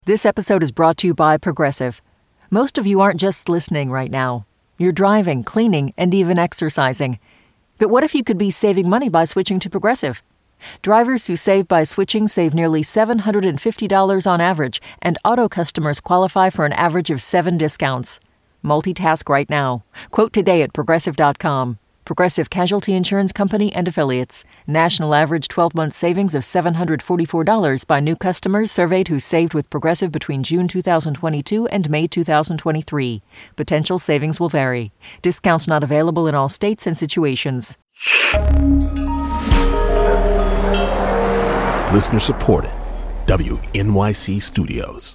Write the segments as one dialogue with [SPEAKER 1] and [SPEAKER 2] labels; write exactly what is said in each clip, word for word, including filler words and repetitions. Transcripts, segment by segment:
[SPEAKER 1] This episode is brought to you by Progressive. Most of you aren't just listening right now. You're driving, cleaning, and even exercising. But what if you could be saving money by switching to Progressive? Drivers who save by switching save nearly seven hundred fifty dollars on average, and auto customers qualify for an average of seven discounts. Multitask right now. Quote today at Progressive dot com. Progressive Casualty Insurance Company and Affiliates. National average twelve-month savings of seven hundred forty-four dollars by new customers surveyed who saved with Progressive between June two thousand twenty-two and May two thousand twenty-three. Potential savings will vary. Discounts not available in all states and situations.
[SPEAKER 2] Listener supported. W N Y C Studios.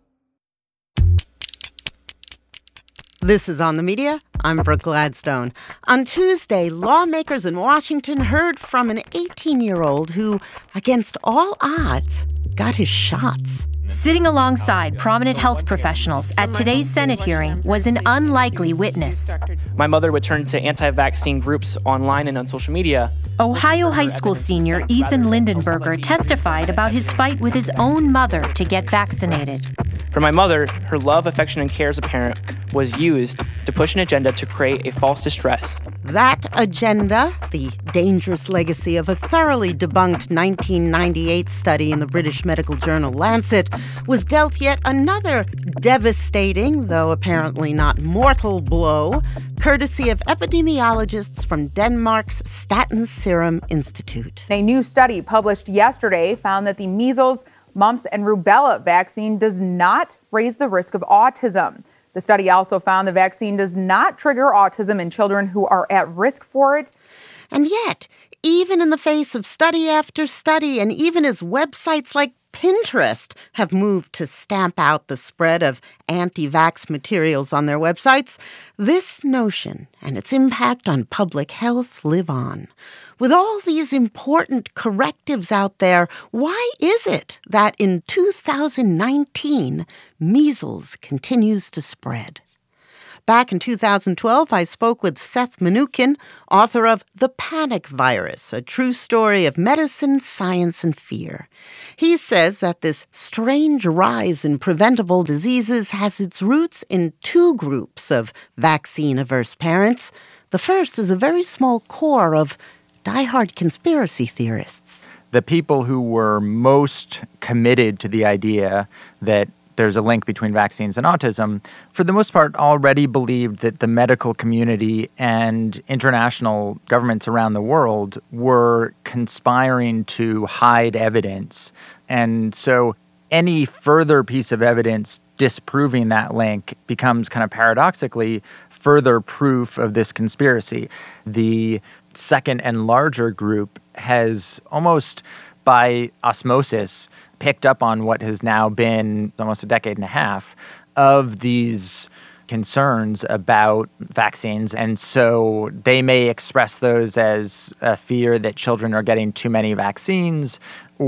[SPEAKER 3] This is On the Media. I'm Brooke Gladstone. On Tuesday, lawmakers in Washington heard from an eighteen-year-old who, against all odds, got his shots.
[SPEAKER 4] Sitting alongside prominent health professionals at today's Senate hearing was an unlikely witness.
[SPEAKER 5] My mother would turn to anti-vaccine groups online and on social media.
[SPEAKER 4] Ohio high school senior Ethan Lindenberger testified about his fight with his own mother to get vaccinated.
[SPEAKER 5] For my mother, her love, affection, and care as a parent was used to push an agenda to create a false distress.
[SPEAKER 3] That agenda, the dangerous legacy of a thoroughly debunked nineteen ninety-eight study in the British medical journal Lancet, was dealt yet another devastating, though apparently not mortal, blow, courtesy of epidemiologists from Denmark's Statens Serum Institute.
[SPEAKER 6] A new study published yesterday found that the measles, mumps, and rubella vaccine does not raise the risk of autism. The study also found the vaccine does not trigger autism in children who are at risk for it.
[SPEAKER 3] And yet, even in the face of study after study, and even as websites like Pinterest have moved to stamp out the spread of anti-vax materials on their websites, this notion and its impact on public health live on. With all these important correctives out there, why is it that in two thousand nineteen, measles continues to spread? Back in two thousand twelve, I spoke with Seth Mnookin, author of The Panic Virus, a true story of medicine, science, and fear. He says that this strange rise in preventable diseases has its roots in two groups of vaccine-averse parents. The first is a very small core of diehard conspiracy theorists.
[SPEAKER 7] The people who were most committed to the idea that there's a link between vaccines and autism, for the most part, already believed that the medical community and international governments around the world were conspiring to hide evidence. And so any further piece of evidence disproving that link becomes kind of paradoxically further proof of this conspiracy. The second and larger group has almost by osmosis picked up on what has now been almost a decade and a half of these concerns about vaccines. And so they may express those as a fear that children are getting too many vaccines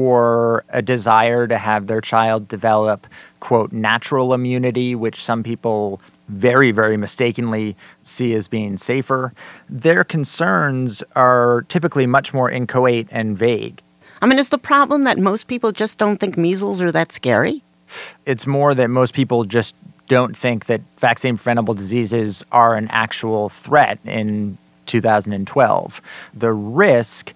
[SPEAKER 7] or a desire to have their child develop, quote, natural immunity, which some people very, very mistakenly see as being safer. Their concerns are typically much more inchoate and vague.
[SPEAKER 3] I mean, is the problem that most people just don't think measles are that scary?
[SPEAKER 7] It's more that most people just don't think that vaccine-preventable diseases are an actual threat in two thousand twelve. The risk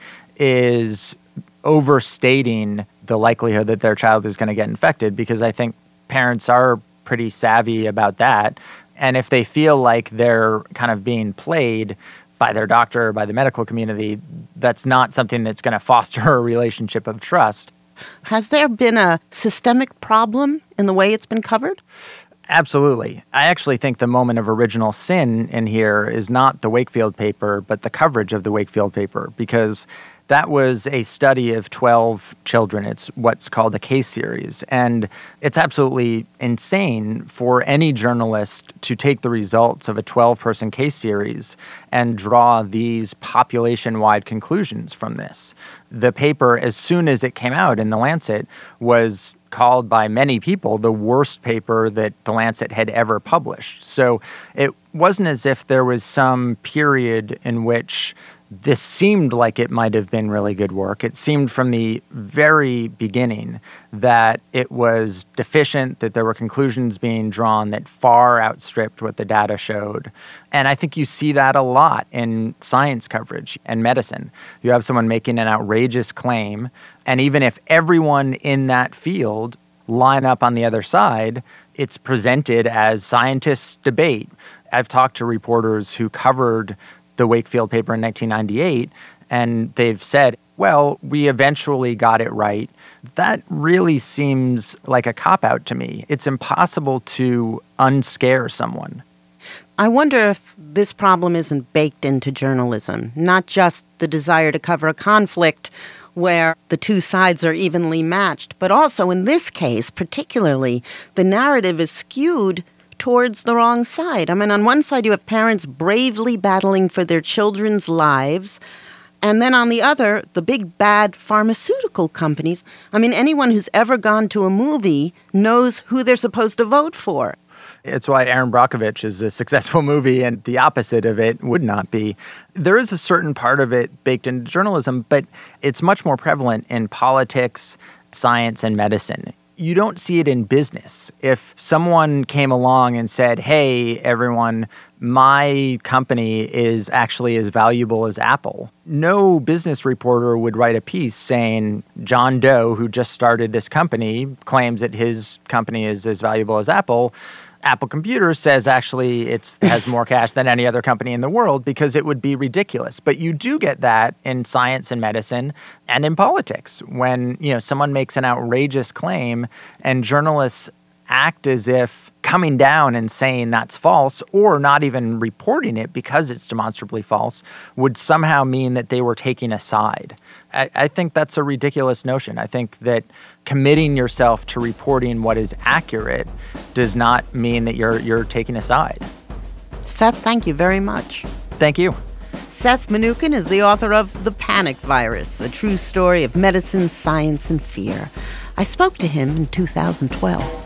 [SPEAKER 7] is overstating the likelihood that their child is going to get infected, because I think parents are pretty savvy about that. And if they feel like they're kind of being played by their doctor or by the medical community, that's not something that's going to foster a relationship of trust.
[SPEAKER 3] Has there been a systemic problem in the way it's been covered?
[SPEAKER 7] Absolutely. I actually think the moment of original sin in here is not the Wakefield paper, but the coverage of the Wakefield paper, because that was a study of twelve children. It's what's called a case series. And it's absolutely insane for any journalist to take the results of a twelve-person case series and draw these population-wide conclusions from this. The paper, as soon as it came out in The Lancet, was called by many people the worst paper that The Lancet had ever published. So it wasn't as if there was some period in which this seemed like it might have been really good work. It seemed from the very beginning that it was deficient, that there were conclusions being drawn that far outstripped what the data showed. And I think you see that a lot in science coverage and medicine. You have someone making an outrageous claim, and even if everyone in that field line up on the other side, it's presented as scientists debate. I've talked to reporters who covered the Wakefield paper in nineteen ninety-eight, and they've said, well, we eventually got it right. That really seems like a cop-out to me. It's impossible to unscare someone.
[SPEAKER 3] I wonder if this problem isn't baked into journalism, not just the desire to cover a conflict where the two sides are evenly matched, but also in this case, particularly, the narrative is skewed towards the wrong side. I mean, on one side, you have parents bravely battling for their children's lives, and then on the other, the big bad pharmaceutical companies. I mean, anyone who's ever gone to a movie knows who they're supposed to vote for.
[SPEAKER 7] It's why Aaron Brockovich is a successful movie, and the opposite of it would not be. There is a certain part of it baked into journalism, but it's much more prevalent in politics, science, and medicine. You don't see it in business. If someone came along and said, hey, everyone, my company is actually as valuable as Apple, no business reporter would write a piece saying John Doe, who just started this company, claims that his company is as valuable as Apple. Apple Computers says actually it has more cash than any other company in the world, because it would be ridiculous. But you do get that in science and medicine and in politics when, you know, someone makes an outrageous claim and journalists act as if coming down and saying that's false, or not even reporting it because it's demonstrably false, would somehow mean that they were taking a side. I, I think that's a ridiculous notion. I think that committing yourself to reporting what is accurate does not mean that you're you're taking a side.
[SPEAKER 3] Seth, thank you very much.
[SPEAKER 7] Thank you.
[SPEAKER 3] Seth Mnookin is the author of The Panic Virus, a true story of medicine, science, and fear. I spoke to him in two thousand twelve.